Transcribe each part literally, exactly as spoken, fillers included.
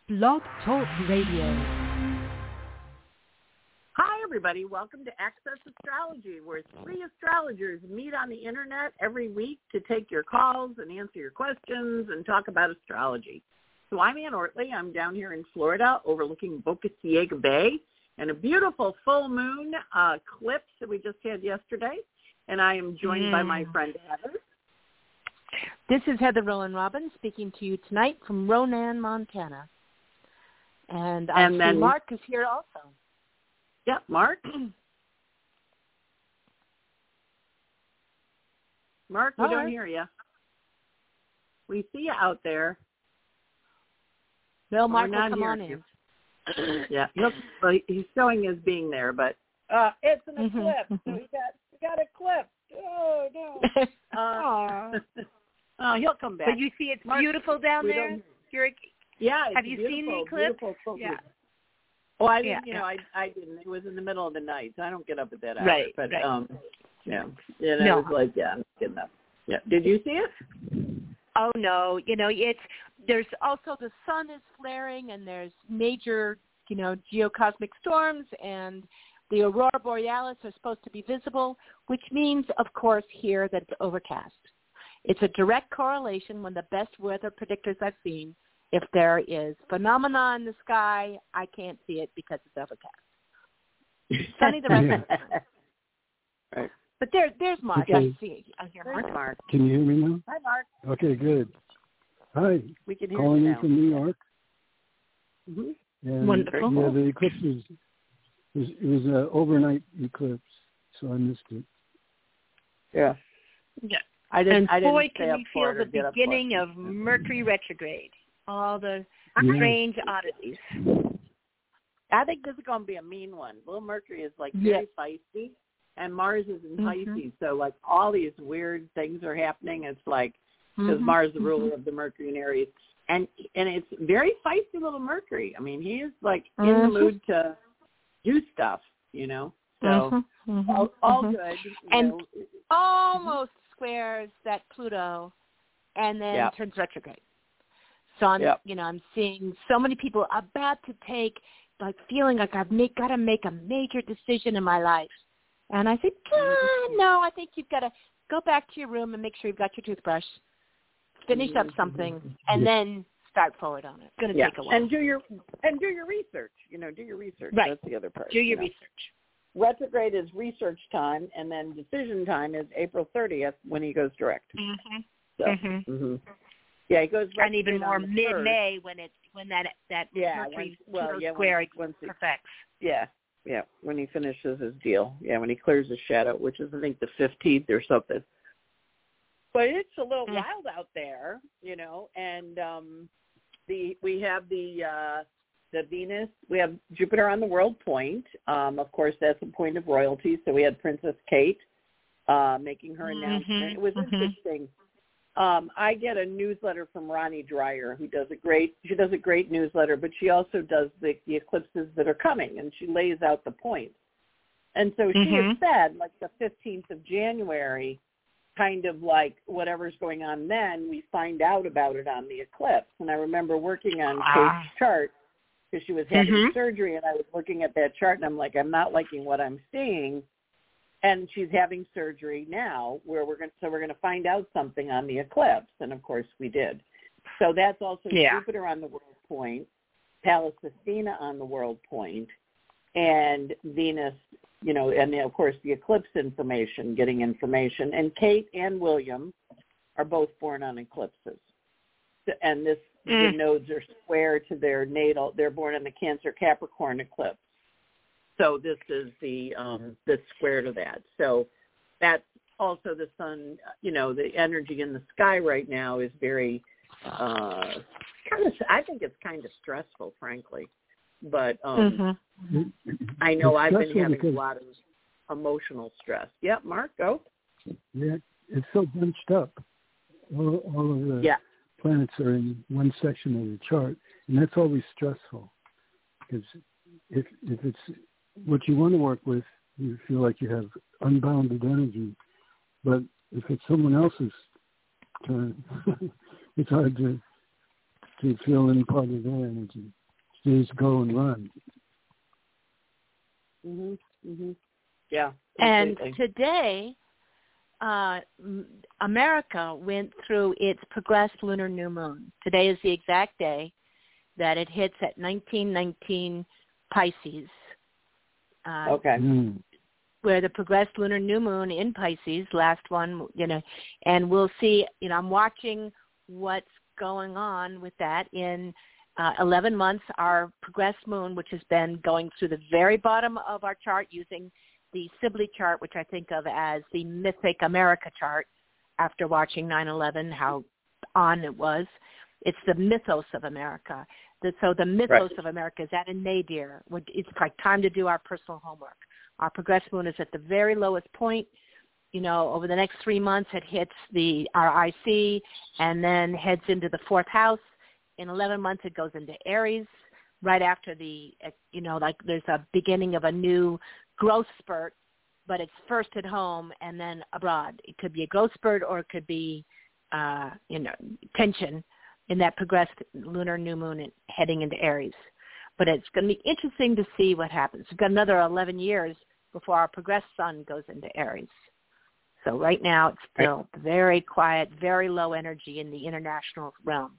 Blog Talk Radio. Hi, everybody. Welcome to Access Astrology, where three astrologers meet on the Internet every week to take your calls and answer your questions and talk about astrology. So I'm Ann Ortley. I'm down here in Florida overlooking Boca Ciega Bay and a beautiful full moon uh, eclipse that we just had yesterday. And I am joined mm. by my friend Heather. This is Heather Rowan Robbins speaking to you tonight from Ronan, Montana. And I see then, Mark is here also. Yeah, Mark. Mark, we All don't right. hear you. We see you out there. No, Mark, will come on in. Yeah, he'll, well, he's showing as being there, but uh, it's an eclipse. So we got we got eclipsed. Oh no. uh, oh, he'll come back. But you see, it's Mark, beautiful down there. You're, yeah. It's have you seen the eclipse? Yeah. Oh, I didn't. Yeah, you know, yeah. I I didn't. It was in the middle of the night, so I don't get up at that hour. Right. But right. um, yeah. You know, no. it was like, yeah, I'm getting up. Yeah. Did you see it? Oh no. You know, it's there's also the sun is flaring, and there's major, you know, geocosmic storms, and the aurora borealis are supposed to be visible, which means, of course, here that it's overcast. It's a direct correlation. One of the best weather predictors I've seen. If there is phenomena in the sky, I can't see it because it's overcast. Sunny the rest of the time. Right. But there, there's Mark. Okay. I see. I hear Mark. Mark. Can you hear me now? Hi, Mark. Okay, good. Hi. We can hear Calling you in now. from New York. Mm-hmm. And, Wonderful. Yeah, the eclipse was, it was, it was an overnight eclipse, so I missed it. Yeah. Yeah. I didn't, and I didn't boy, stay can up we for feel it the or get beginning up of Mercury retrograde. All the Yeah. strange oddities. I think this is going to be a mean one. Little Mercury is like very yeah. feisty, and Mars is in Mm-hmm. Pisces, so like all these weird things are happening. It's like because Mm-hmm. Mars is the ruler of the Mercury in Aries, and and it's very feisty little Mercury. I mean, he is like Mm-hmm. in the mood to do stuff, you know. So mm-hmm. Mm-hmm. all, all mm-hmm. good, you and know. almost squares that Pluto, and then Yep. turns retrograde. So I'm, Yep. you know, I'm seeing so many people about to take, like, feeling like I've make, got to make a major decision in my life. And I said, ah, no, I think you've got to go back to your room and make sure you've got your toothbrush, finish up something, and then start forward on it. It's going to Yeah. take a while. And do your and do your research. You know, do your research. Right. That's the other part. Do your you know. research. Retrograde is research time, and then decision time is April thirtieth when he goes direct. Mm-hmm. So, Mm-hmm. mm-hmm. Yeah, he goes And even more on the mid-May when it when that that Yeah, Mercury when, well, Pluto yeah, square when, once he, perfects. yeah, yeah, when he finishes his deal. Yeah, when he clears his shadow, which is I think the fifteenth or something. But it's a little Mm. wild out there, you know. And um, the we have the uh, the Venus, we have Jupiter on the world point. Um, of course, that's a point of royalty. So we had Princess Kate uh, making her Mm-hmm. announcement. It was Mm-hmm. interesting. Um, I get a newsletter from Ronnie Dreyer, who does a great. She does a great newsletter, but she also does the, the eclipses that are coming, and she lays out the points. And so she Mm-hmm. had said, like the fifteenth of January, kind of like whatever's going on then, we find out about it on the eclipse. And I remember working on Ah. Kate's chart because she was having Mhm. surgery, and I was looking at that chart, and I'm like, I'm not liking what I'm seeing. And she's having surgery now, where we're going, so we're going to find out something on the eclipse, and of course we did. So that's also Yeah. Jupiter on the world point, Pallas Athena on the world point, and Venus, you know, and then of course the eclipse information, getting information. And Kate and William are both born on eclipses, and this Mm. the nodes are square to their natal. They're born in the Cancer Capricorn eclipse. So this is the um, the square to that. So that's also the sun. You know, the energy in the sky right now is very uh, kind of. I think it's kind of stressful, frankly. But um, Mm-hmm. I know It's I've been stressful having a because- lot of emotional stress. Yep, Mark, go. Yeah, it's so bunched up. All, all of the Yeah. planets are in one section of the chart, and that's always stressful. Because if if it's what you want to work with, you feel like you have unbounded energy. But if it's someone else's turn, it's hard to to feel any part of their energy. days go and run. Mhm. Mhm. Yeah. And Completely. today, uh, America went through its progressed lunar new moon. Today is the exact day that it hits at nineteen nineteen Pisces. Uh, okay. Mm. Where the progressed lunar new moon in Pisces, last one, you know, and we'll see, you know, I'm watching what's going on with that in uh, eleven months. Our progressed moon, which has been going through the very bottom of our chart using the Sibley chart, which I think of as the mythic America chart after watching nine eleven, how on it was. It's the mythos of America. The, so the mythos Right. of America is at a nadir. It's like time to do our personal homework. Our progressed moon is at the very lowest point. You know, over the next three months, it hits the our I C and then heads into the fourth house. In eleven months, it goes into Aries. Right after the, you know, like there's a beginning of a new growth spurt, but it's first at home and then abroad. It could be a growth spurt or it could be, uh, you know, tension in that progressed lunar new moon heading into Aries. But it's going to be interesting to see what happens. We've got another eleven years before our progressed sun goes into Aries. So right now it's still very quiet, very low energy in the international realm.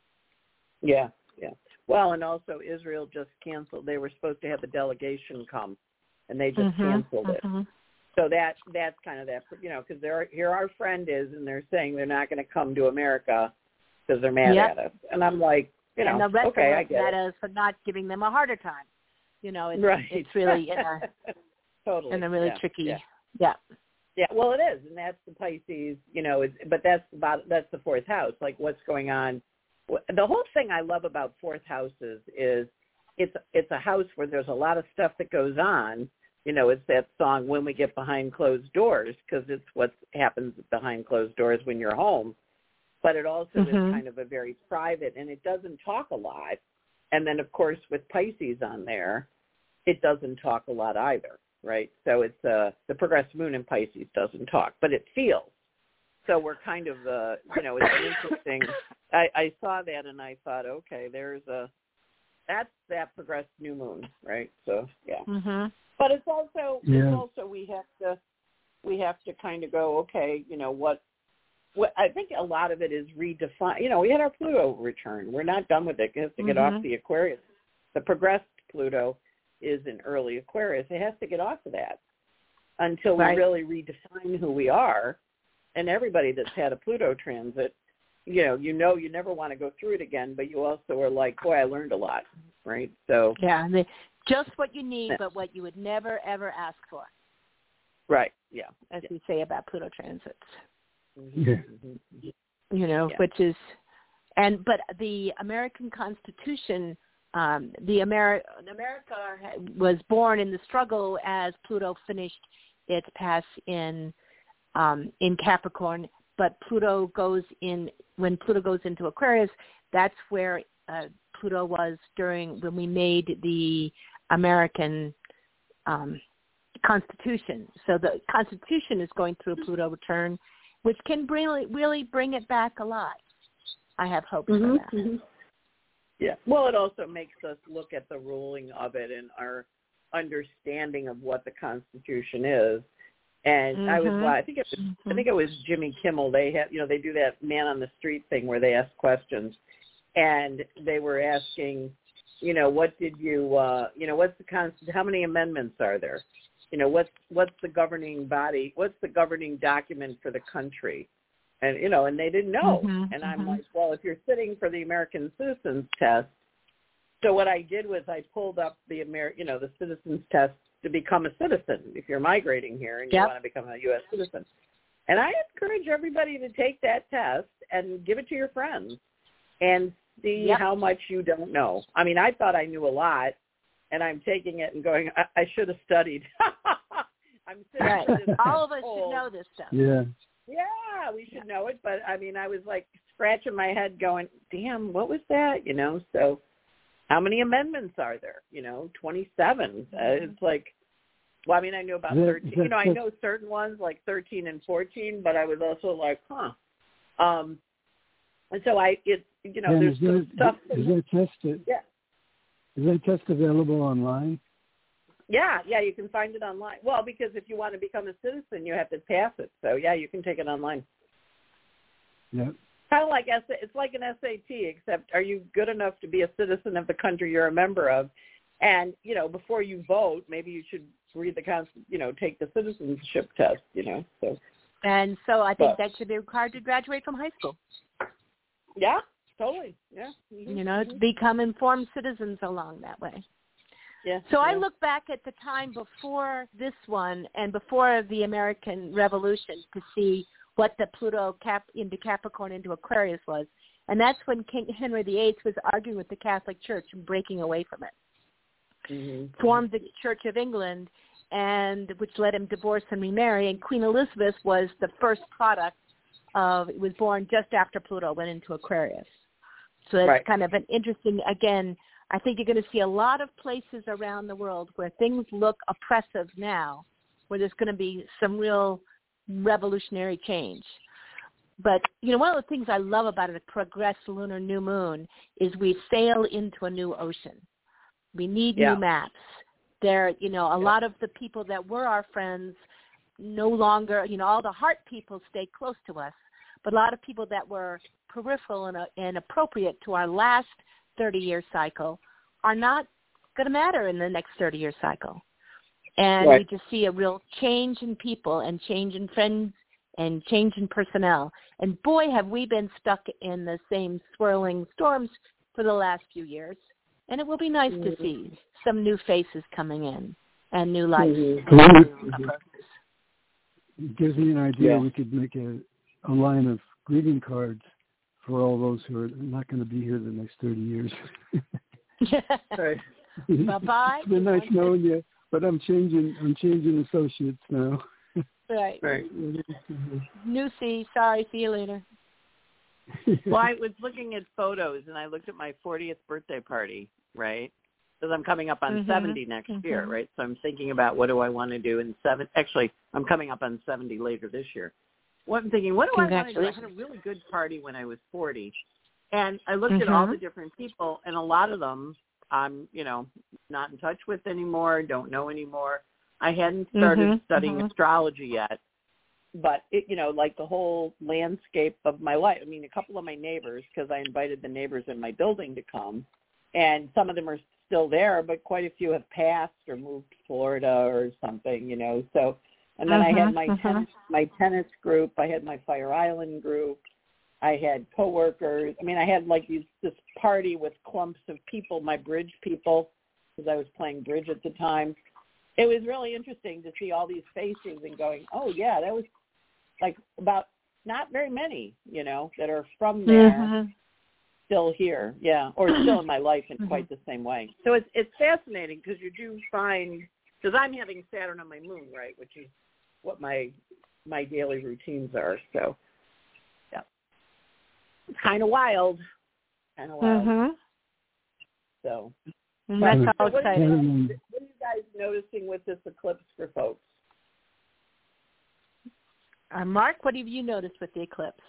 Yeah, yeah. Well, and also Israel just canceled. They were supposed to have the delegation come, and they just mm-hmm, canceled mm-hmm. it. So that that's kind of that, you know, because they're here our friend is, and they're saying they're not going to come to America because they're mad yep. at us. And I'm like, you know, and the rest okay, of I us get mad it. at us for not giving them a harder time. You know, it's, right. it's really in a, totally. in a really yeah, tricky, yeah. yeah. Yeah, well, it is, and that's the Pisces, you know, it's, but that's about that's the fourth house, like what's going on. The whole thing I love about fourth houses is it's it's a house where there's a lot of stuff that goes on. You know, it's that song, When We Get Behind Closed Doors, because it's what happens behind closed doors when you're home. But it also mm-hmm. is kind of a very private, and it doesn't talk a lot. And then, of course, with Pisces on there, it doesn't talk a lot either. Right, so it's uh, the progressed moon in Pisces doesn't talk, but it feels. So we're kind of, uh, you know, it's interesting. I, I saw that and I thought, okay, there's a that's that progressed new moon, right? So yeah, mm-hmm. but it's also yeah. it's also we have to we have to kind of go, okay, you know what? What I think a lot of it is redefine. You know, we had our Pluto return. We're not done with it. It has to get mm-hmm. off the Aquarius. The progressed Pluto is in early Aquarius. It has to get off of that until we right. really redefine who we are. And everybody that's had a Pluto transit, you know, you know you never want to go through it again, but you also are like, boy, I learned a lot, right? So yeah, and they, just what you need, but what you would never, ever ask for. Right, yeah. As yeah. we say about Pluto transits. Yeah. You know, yeah. which is, and but the American Constitution, Um, the Ameri- America was born in the struggle as Pluto finished its pass in um, in Capricorn, but Pluto goes in when Pluto goes into Aquarius. That's where uh, Pluto was during when we made the American um, Constitution. So the Constitution is going through a Pluto return, which can really really bring it back alive. I have hopes mm-hmm, for that. Mm-hmm. Yeah. Well, it also makes us look at the ruling of it and our understanding of what the Constitution is. And mm-hmm. I was, well, I think it was, mm-hmm. I think it was Jimmy Kimmel. They had, you know, they do that man on the street thing where they ask questions, and they were asking, you know, what did you, uh, you know, what's the Constitution? How many amendments are there? You know, what's what's the governing body? What's the governing document for the country? And, you know, and they didn't know. Mm-hmm, and mm-hmm. I'm like, well, if you're sitting for the American Citizens Test, so what I did was I pulled up the, Amer- you know, the Citizens Test to become a citizen if you're migrating here and you yep. want to become a U S citizen. And I encourage everybody to take that test and give it to your friends and see yep. how much you don't know. I mean, I thought I knew a lot, and I'm taking it and going, I, I should have studied. I'm sitting right. for this All of us whole, should know this stuff. Yeah. Yeah, we should know it, but I mean, I was like scratching my head going, damn, what was that? You know, so how many amendments are there? You know, twenty-seven. Uh, it's like, well, I mean, I knew about that, thirteen. That, you know, I know certain ones like thirteen and fourteen, but I was also like, huh. Um, and so I, it, you know, and there's is there, stuff. Is there a test that, yeah. Is that test available online? Yeah, yeah, you can find it online. Well, because if you want to become a citizen, you have to pass it. So, yeah, you can take it online. Yeah. Kind of like S A, it's like an S A T, except are you good enough to be a citizen of the country you're a member of? And, you know, before you vote, maybe you should read the, you know, take the citizenship test, you know. So. And so I think but, that should be required to graduate from high school. Yeah, totally. Yeah. Mm-hmm. You know, to become informed citizens along that way. Yeah. So yeah. I look back at the time before this one and before the American Revolution to see what the Pluto cap into Capricorn into Aquarius was. And that's when King Henry the Eighth was arguing with the Catholic Church and breaking away from it. Mm-hmm. Formed the Church of England, and which let him divorce and remarry. And Queen Elizabeth was the first product of, it was born just after Pluto went into Aquarius. So it's right. kind of an interesting, again, I think you're going to see a lot of places around the world where things look oppressive now, where there's going to be some real revolutionary change. But, you know, one of the things I love about a progressed lunar new moon is we sail into a new ocean. We need yeah. new maps. There, you know, a yeah. lot of the people that were our friends no longer, you know, all the heart people stay close to us. But a lot of people that were peripheral and, uh, and appropriate to our last thirty-year cycle are not going to matter in the next thirty-year cycle. And right. we just see a real change in people and change in friends and change in personnel. And boy, have we been stuck in the same swirling storms for the last few years. And it will be nice mm-hmm. to see some new faces coming in and new life. Mm-hmm. It gives me an idea. Yeah. We could make a, a line of greeting cards for all those who are not going to be here the next thirty years. Right. Bye-bye. It's been nice knowing you, but I'm changing. I'm changing associates now. Right. Right. Lucy, sorry. See you later. Well, I was looking at photos, and I looked at my fortieth birthday party, right? Because I'm coming up on mm-hmm. seventy next mm-hmm. year, right? So I'm thinking about what do I want to do in seven. Actually, I'm coming up on seventy later this year. What I'm thinking, what do I want to do? I had a really good party when I was forty, and I looked mm-hmm. at all the different people, and a lot of them I'm, you know, not in touch with anymore, don't know anymore. I hadn't started mm-hmm. studying mm-hmm. astrology yet, but, it, you know, like the whole landscape of my life. I mean, a couple of my neighbors, because I invited the neighbors in my building to come, and some of them are still there, but quite a few have passed or moved to Florida or something, you know, so... And then uh-huh, I had my uh-huh. tennis, my tennis group. I had my Fire Island group. I had coworkers. I mean, I had like these, this party with clumps of people, my bridge people, because I was playing bridge at the time. It was really interesting to see all these faces and going, oh, yeah, that was like about not very many, you know, that are from there mm-hmm. still here. Yeah, or still in my life in quite the same way. So it's, it's fascinating because you do find, because I'm having Saturn on my moon, right, which is what my my daily routines are. So, yeah, it's kind of wild, kind of wild. Mm-hmm. So, that's but, all so what, exciting. are you guys, what are you guys noticing with this eclipse for folks? Uh, Mark, what have you noticed with the eclipse?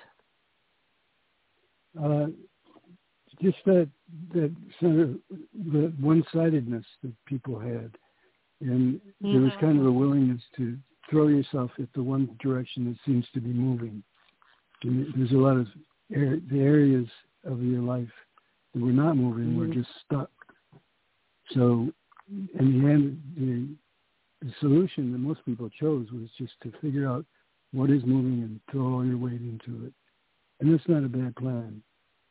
Uh, just that that sort of the one-sidedness that people had. And there was kind of a willingness to throw yourself at the one direction that seems to be moving. And there's a lot of er- the areas of your life that were not moving mm-hmm. were just stuck. So in the end, the, the solution that most people chose was just to figure out what is moving and throw all your weight into it. And that's not a bad plan.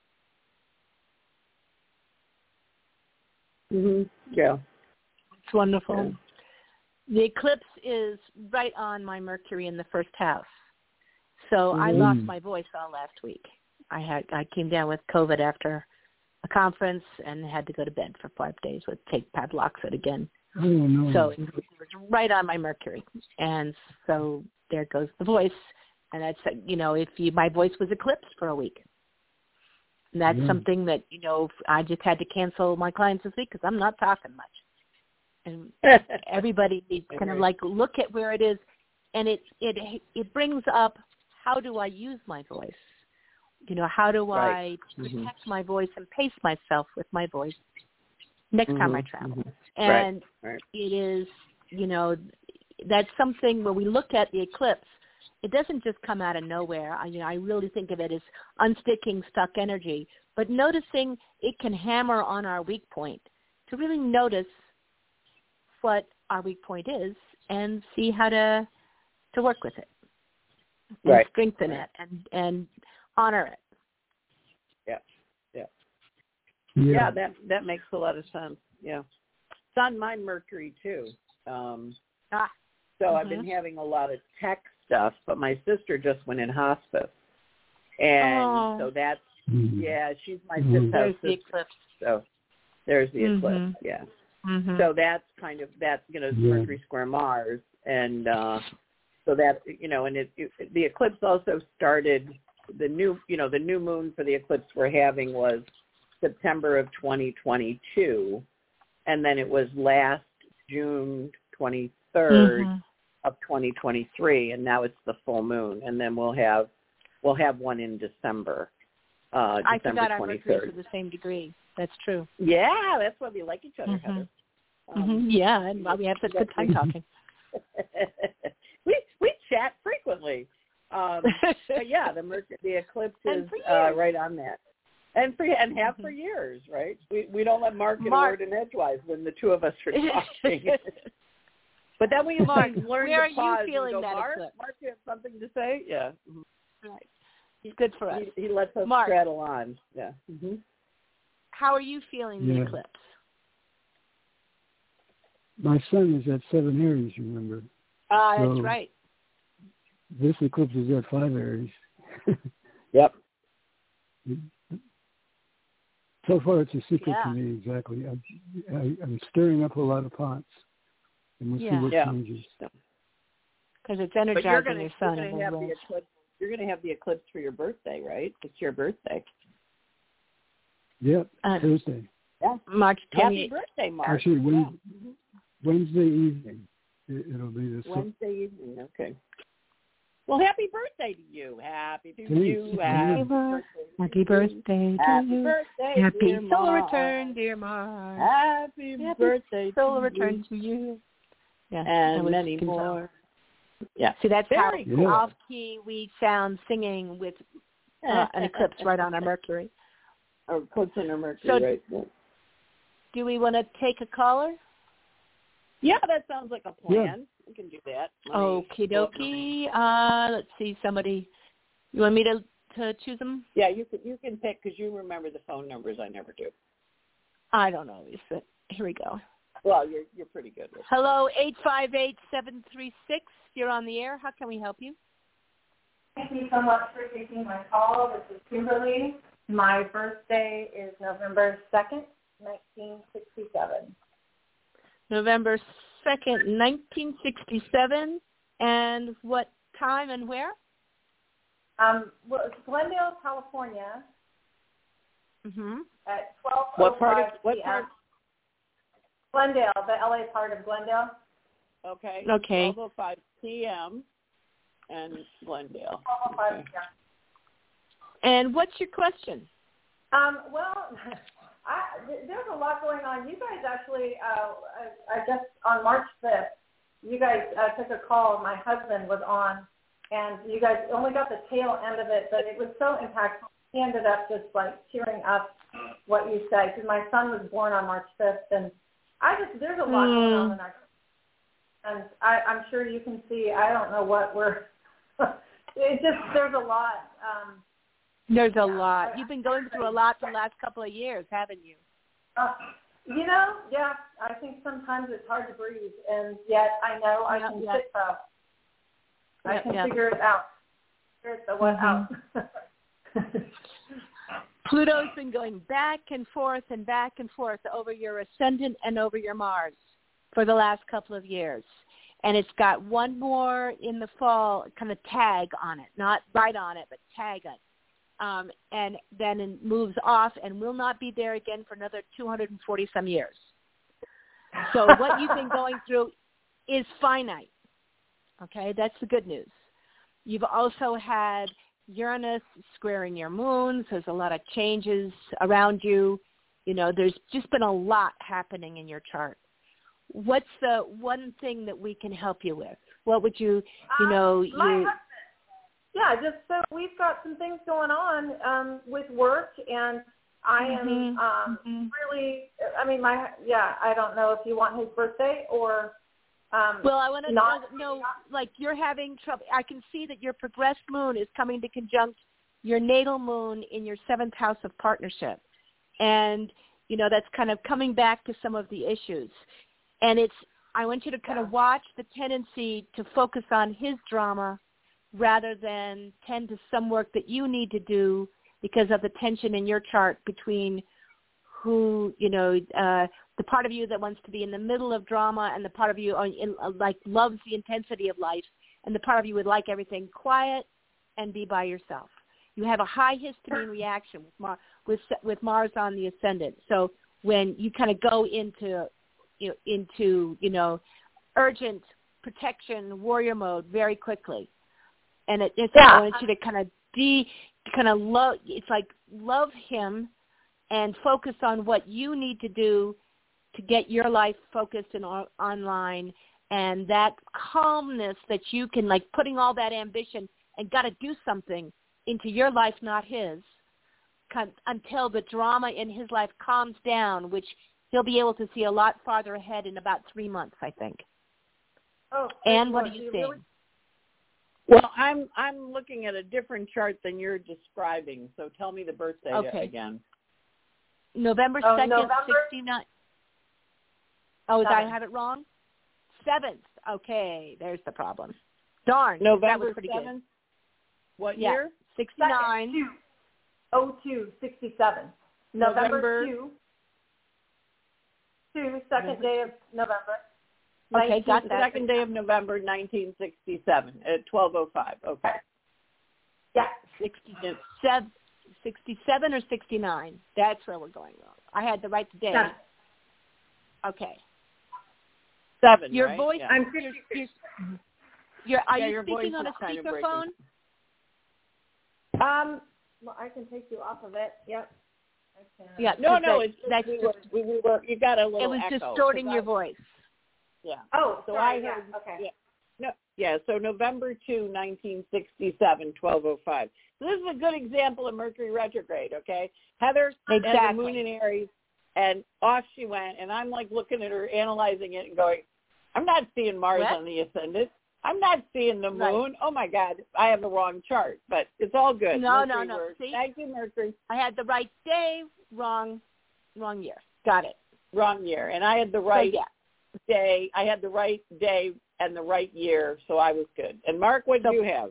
Mm-hmm. Yeah. It's wonderful. Yeah. The eclipse is right on my Mercury in the first house. So mm-hmm. I lost my voice all last week. I had I came down with COVID after a conference and had to go to bed for five days with take Padloxit again. Oh, no. So it was right on my Mercury. And so there goes the voice. And that's, you know, if you, my voice was eclipsed for a week. And that's yeah. something that, you know, I just had to cancel my clients this week because I'm not talking much. And everybody needs to kind of like look at where it is, and it it it brings up, how do I use my voice? You know, how do right. I protect mm-hmm. my voice and pace myself with my voice? next mm-hmm. time I travel. Mm-hmm. And right. Right. it is, you know, that's something when we look at the eclipse, it doesn't just come out of nowhere. I, you know, I really think of it as unsticking stuck energy, but noticing it can hammer on our weak point to really notice what our weak point is and see how to to work with it and right. strengthen right. it and, and honor it. Yeah, yeah. Yeah. Yeah, that that makes a lot of sense. Yeah. It's on my Mercury, too. Um, ah. so mm-hmm. I've been having a lot of tech stuff, but my sister just went in hospice. And oh. so that's, mm-hmm. yeah, she's my mm-hmm. fifth house There's the sister. eclipse. So there's the mm-hmm. eclipse, yeah. Mm-hmm. So that's kind of, that's, you know, yeah. Mercury square Mars. And uh, so that, you know, and it, it, the eclipse also started, the new, you know, the new moon for the eclipse we're having was September of twenty twenty-two. And then it was last June twenty-third mm-hmm. of twenty twenty-three. And now it's the full moon. And then we'll have, we'll have one in December. Uh, December I forgot our twenty-third. Mercury to the same degree. That's true. Yeah, that's why we like each other, mm-hmm. Heather. Um, mm-hmm. Yeah, and we have such good time talking. we we chat frequently. Um, but yeah, the Mercury, the eclipse is uh, right on that, and for and have mm-hmm. for years, right? We we don't let Mark get Mark. a word in edgewise when the two of us are talking. But then we Mark, learn where to are pause you feeling and go, that Mark, eclipse? Mark, you have something to say? Yeah. Mm-hmm. Right. He's good for us. He, he lets us Mark. straddle on. Yeah. Mm-hmm. How are you feeling yeah. the eclipse? My sun is at seven Aries, remember? Ah, uh, so that's right. This eclipse is at five Aries. Yep. So far, it's a secret yeah. to me exactly. I, I, I'm stirring up a lot of pots, and we'll yeah. see what yeah. changes. Because it's energizing but you're gonna, your sun. You're going to have the eclipse. You're going to have the eclipse for your birthday, right? It's your birthday. Yep, uh, Thursday. Yeah. March twenty-eighth. Happy birthday, Mark. Actually, Wednesday, yeah. Wednesday evening. It, it'll be the Wednesday evening. Okay. Well, happy birthday to you. Happy to Thanks. you. Happy birthday. Happy birthday to happy you. Birthday, happy dear solar Mark. return, dear Mark. Happy, happy birthday solar to return you. to you. Yeah, and many more. Yeah. See, that's Very how cool. off-key we sound singing with uh, an eclipse right on our Mercury. Or eclipse on our Mercury, so, right. Yeah. Do we want to take a caller? Yeah, that sounds like a plan. Yeah. We can do that. Okie dokie. Uh, let's see, somebody. You want me to, to choose them? Yeah, you can you can pick because you remember the phone numbers. I never do. I don't always, but here we go. Well, you're you're pretty good with Hello, eight five eight, seven three six. You're on the air. How can we help you? Thank you so much for taking my call. This is Kimberly. My birthday is November second, nineteen sixty-seven. November second, nineteen sixty-seven. And what time and where? Um, well, it's Glendale, California. Mm-hmm. At twelve oh five What part of what part? Glendale, the L A part of Glendale. Okay. Okay. twelve oh five p.m. and Glendale. twelve oh five Okay. p.m. And what's your question? Um, well, I, there's a lot going on. You guys actually, uh, I, I guess on March fifth, you guys uh, took a call. My husband was on, and you guys only got the tail end of it, but it was so impactful. He ended up just like tearing up what you said, because my son was born on March fifth, and I just, there's a lot mm. going on in our, and I, I'm sure you can see, I don't know what we're, it just, there's a lot. Um, There's a yeah. lot. You've been going through a lot the last couple of years, haven't you? Uh, you know, yeah, I think sometimes it's hard to breathe, and yet I know I yep, can yep. fix up. I yep, can yep. figure it out. Figure the what mm-hmm. out. Pluto's been going back and forth and back and forth over your ascendant and over your Mars for the last couple of years. And it's got one more in the fall kind of tag on it, not right on it, but tag it. Um, and then it moves off and will not be there again for another two hundred forty some years. So what you've been going through is finite. Okay, that's the good news. You've also had Uranus squaring your moon, so there's a lot of changes around you. You know, there's just been a lot happening in your chart. What's the one thing that we can help you with? What would you, you know, um, my you... husband. Yeah, just so we've got some things going on um, with work, and I am mm-hmm. um, mm-hmm. really, I mean, my, yeah, I don't know if you want his birthday or um, Well, I want to not, know, like, you're having trouble. I can see that your progressed moon is coming to conjunct your natal moon in your seventh house of partnership. And, you know, that's kind of coming back to some of the issues. And it's, I want you to kind yeah. of watch the tendency to focus on his drama rather than tend to some work that you need to do because of the tension in your chart between who, you know, uh, the part of you that wants to be in the middle of drama and the part of you uh, in, uh, like loves the intensity of life, and the part of you would like everything quiet and be by yourself. You have a high histamine reaction with, Mar- with, with Mars on the ascendant. So when you kind of go into, you know, into, you know, urgent protection warrior mode very quickly. And it, it's, yeah. I want you to kind of de, kind of love, it's like love him and focus on what you need to do to get your life focused and on, online, and that calmness that you can, like putting all that ambition and got to do something into your life, not his, until the drama in his life calms down, which he'll be able to see a lot farther ahead in about three months, I think. Oh, and what Lord, are you you seeing? really? Well, I'm I'm looking at a different chart than you're describing. So tell me the birthday okay. again. November oh, second, November? sixty-nine. Oh, did I Seventh. have it wrong? Seventh. Okay, there's the problem. Darn. November that was pretty seventh? Good. What yeah. year? sixty-nine. oh two sixty-seven. November, November two. Two, second November. day of November. Okay, got that. Second day of November, nineteen sixty-seven at twelve oh five. Okay. Yeah. sixty-seven, sixty-seven or sixty-nine? That's where we're going wrong. I had the right day. Seven. Okay. Seven, Your right? voice, yeah. I'm you're, you're, you're, are yeah, you your speaking voice on a is kind of breaking. speakerphone? Um, well, I can take you off of it. Yep. I can. Yeah. No, no, that, it's that's we, just, were, we, we were, you got a little it was echo, distorting your I, voice. Yeah. Oh, so sorry, I heard, yeah, okay. Yeah, no, yeah, so November second, nineteen sixty-seven, twelve oh five. So this is a good example of Mercury retrograde, okay? Heather exactly. had the moon in Aries, and off she went, and I'm like looking at her, analyzing it, and going, I'm not seeing Mars what? on the ascendant. I'm not seeing the moon. Right. Oh, my God, I have the wrong chart, but it's all good. No, Mercury no, no. works. See? Thank you, Mercury. I had the right day, wrong, wrong year. Got it. Wrong year. And I had the right so, yeah. day. I had the right day and the right year, so I was good. And Mark, what did so, you have?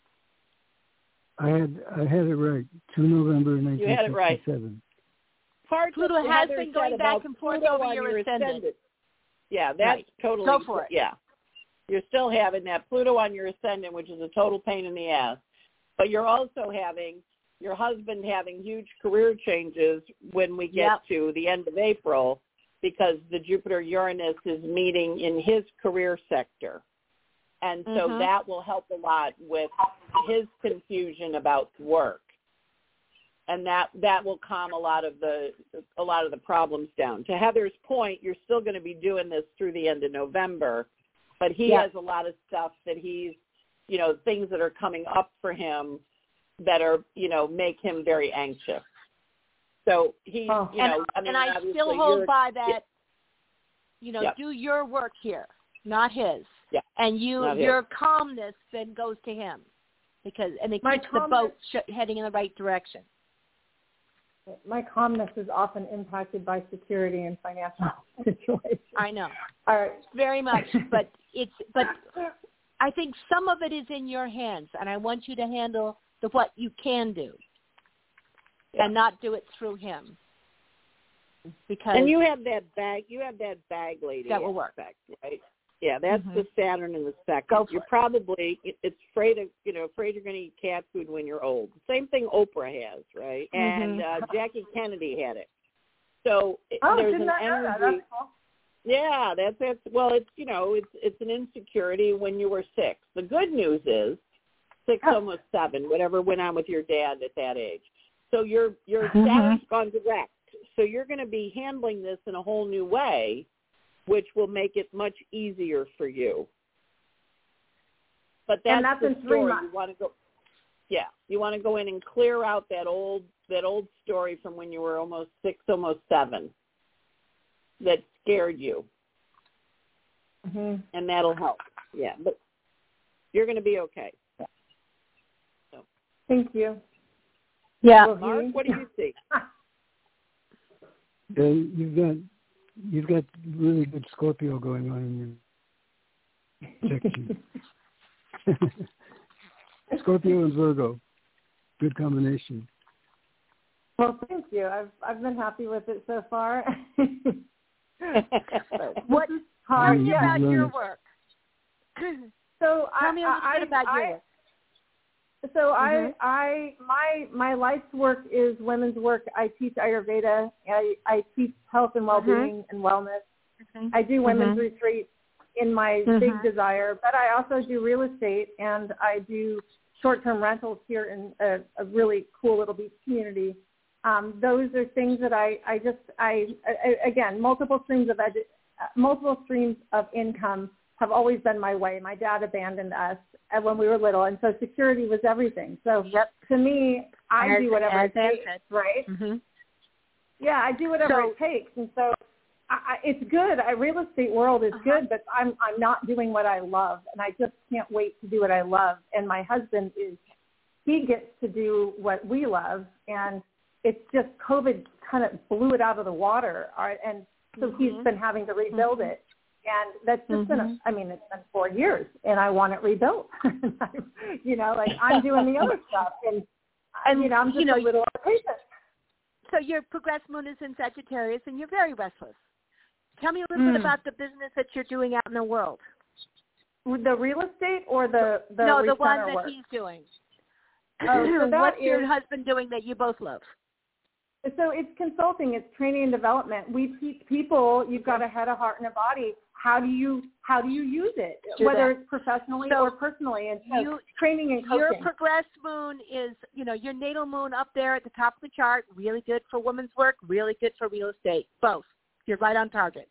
I had I had it right. two November nineteen sixty-seven. You had it right. Part Pluto of has Heather been going back and forth Pluto over your ascendant. ascendant. Yeah, that's right. totally. Go for it. Yeah. You're still having that Pluto on your ascendant, which is a total pain in the ass. But you're also having your husband having huge career changes when we get yep. to the end of April, because the Jupiter-Uranus is meeting in his career sector. And so mm-hmm. that will help a lot with his confusion about work. And that, that will calm a lot of the a lot of the problems down. To Heather's point, you're still going to be doing this through the end of November, but he yep. has a lot of stuff that he's, you know, things that are coming up for him that are, you know, make him very anxious. So he, oh. you and, know, I mean, and I still hold by that, yeah. you know, yeah. do your work here, not his. Yeah. And you, not your his. calmness then goes to him, because and it My keeps the boat sh- heading in the right direction. My calmness is often impacted by security and financial situations. I know. All right. Very much, but it's but I think some of it is in your hands, and I want you to handle the what you can do, yeah. and not do it through him. Because and you have that bag, you have that bag lady that will work, aspect, right? Yeah, that's mm-hmm. the Saturn in the second. Go for you're it. probably it's afraid of you know afraid you're going to eat cat food when you're old. Same thing Oprah has, right? Mm-hmm. And uh, Jackie Kennedy had it. So oh, there's didn't an I know energy. that? That's cool. Yeah, that's that's well, it's you know it's it's an insecurity when you were six. The good news is six, oh. almost seven, whatever went on with your dad at that age. So your your mm-hmm. Saturn's gone direct. So you're going to be handling this in a whole new way, which will make it much easier for you. But that's, and that's the in three story. months. You want to go, yeah, you want to go in and clear out that old that old story from when you were almost six, almost seven, that scared you, mm-hmm. and that'll help. Yeah, but you're going to be okay. So. Thank you. Yeah, well, Mark, what do you see? Yeah, you've got you've got really good Scorpio going on in your section. Scorpio and Virgo, good combination. Well, thank you. I've I've been happy with it so far. What? Tell me about your work. So Tell I, me a little I, bit about I, your work. So mm-hmm. I, I, my, my life's work is women's work. I teach Ayurveda. I, I teach health and well-being mm-hmm. and wellness. Mm-hmm. I do women's mm-hmm. retreats in my mm-hmm. big desire, but I also do real estate and I do short-term rentals here in a, a really cool little beach community. Um, those are things that I, I just, I, I again, multiple streams of edu- multiple streams of income have always been my way. My dad abandoned us when we were little, and so security was everything. So yep. to me, I as, do whatever it takes, said. right? Mm-hmm. Yeah, I do whatever so, it takes, and so I, I, it's good. I, real estate world is uh-huh. good, but I'm I'm not doing what I love, and I just can't wait to do what I love. And my husband is, he gets to do what we love, and it's just COVID kind of blew it out of the water, all right? And so mm-hmm. he's been having to rebuild mm-hmm. it. And that's just mm-hmm. been, a, I mean, it's been four years, and I want it rebuilt. you know, like I'm doing the other stuff, and, and you know, I'm just you know, a little patient. So your progressed moon is in Sagittarius, and you're very restless. Tell me a little mm. bit about the business that you're doing out in the world. The real estate or the the no, the one that work? he's doing. Oh, so what's is, your husband doing that you both love? So it's consulting, it's training and development. We teach people, you've got a head, a heart, and a body. How do you how do you use it, do whether that. It's professionally so or personally? And so you, training and coaching. Your progressed moon is, you know, your natal moon up there at the top of the chart, really good for women's work, really good for real estate, both. You're right on target.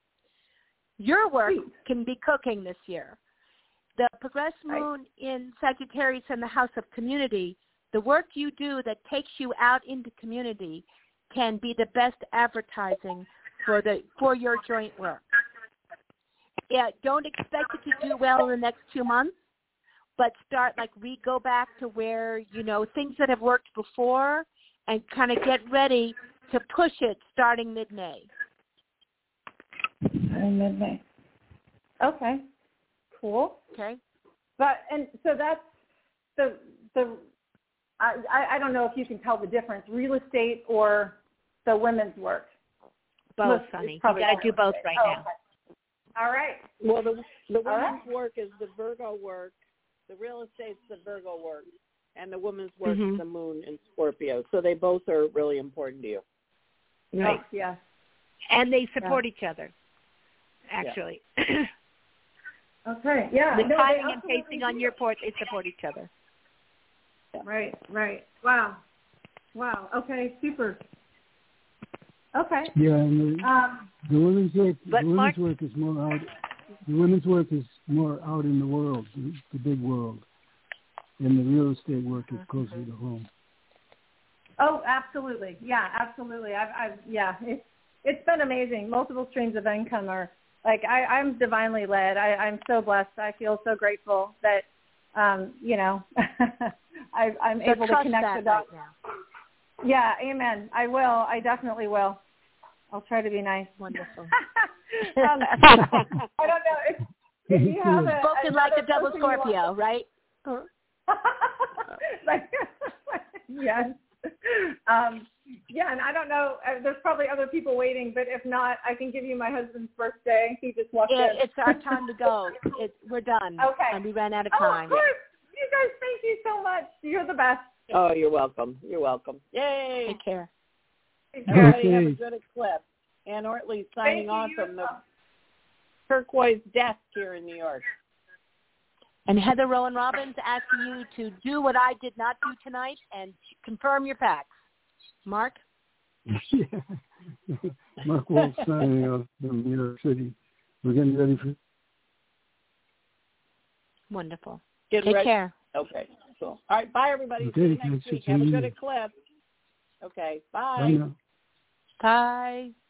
Your work Sweet. Can be cooking this year. The progressed moon right. in Sagittarius in the house of community, the work you do that takes you out into community can be the best advertising for the for your joint work. Yeah, don't expect it to do well in the next two months, but start like we go back to where, you know, things that have worked before and kind of get ready to push it starting mid-May. Starting mid-May. Okay. Cool. Okay. But and so that's the the I I don't know if you can tell the difference, real estate or the women's work. Both, honey. You got to do both right oh, now. Okay. All right. Well, the the women's right. work is the Virgo work, the real estate's the Virgo work, and the women's work mm-hmm. is the moon in Scorpio. So they both are really important to you. Right. Oh, yeah. And they support yeah. each other, actually. Yeah. Okay. Yeah. The no, timing and pacing on your part, they support each other. Yeah. Right. Right. Wow. Wow. Okay. Super. Okay. Yeah, and the, um, the women's work, the women's Mark, work is more out. The women's work is more out in the world, the, the big world, and the real estate work is closer to home. Oh, absolutely. Yeah, absolutely. I've, I've yeah, it's it's been amazing. Multiple streams of income are like I, I'm divinely led. I, I'm so blessed. I feel so grateful that um, you know I, I'm so able to connect the dots. Right now. Yeah, amen. I will. I definitely will. I'll try to be nice. Wonderful. um, I don't know if, if you have a spoken like a double Scorpio, right? like, yes. Um, yeah, and I don't know. Uh, there's probably other people waiting, but if not, I can give you my husband's birthday. He just walked it, in. It's our time to go. It, we're done. Okay. And we ran out of oh, time. Of course. You guys, thank you so much. You're the best. Oh, you're welcome. You're welcome. Yay. Take care. Everybody okay. have a good eclipse. Ann Ortley signing Thank off you. from the turquoise desk here in New York. And Heather Rowan Robbins asking you to do what I did not do tonight and confirm your facts. Mark? yeah. Mark Wolf signing off from New York City. We're getting ready for... Wonderful. Get Take ready. care. Okay, cool. All right, bye, everybody. Okay, See you next week. Have a good you. eclipse. Okay, bye. Bye now. Bye.